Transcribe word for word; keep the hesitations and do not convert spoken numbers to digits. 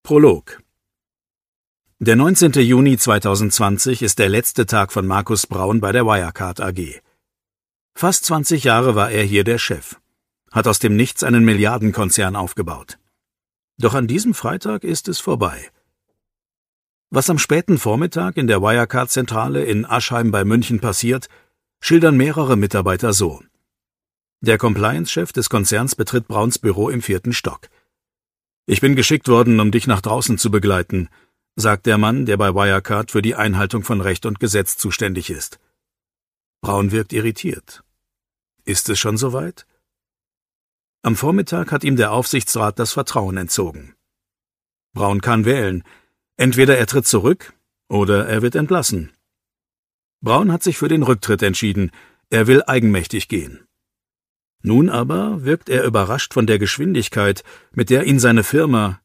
Prolog. Der neunzehnte Juni zweitausendzwanzig ist der letzte Tag von Markus Braun bei der Wirecard A G. Fast zwanzig Jahre war er hier der Chef, hat aus dem Nichts einen Milliardenkonzern aufgebaut. Doch an diesem Freitag ist es vorbei. Was am späten Vormittag in der Wirecard-Zentrale in Aschheim bei München passiert, schildern mehrere Mitarbeiter so. Der Compliance-Chef des Konzerns betritt Brauns Büro im vierten Stock. »Ich bin geschickt worden, um dich nach draußen zu begleiten«, sagt der Mann, der bei Wirecard für die Einhaltung von Recht und Gesetz zuständig ist. Braun wirkt irritiert. Ist es schon soweit? Am Vormittag hat ihm der Aufsichtsrat das Vertrauen entzogen. Braun kann wählen. Entweder er tritt zurück oder er wird entlassen. Braun hat sich für den Rücktritt entschieden. Er will eigenmächtig gehen. Nun aber wirkt er überrascht von der Geschwindigkeit, mit der ihn seine Firma,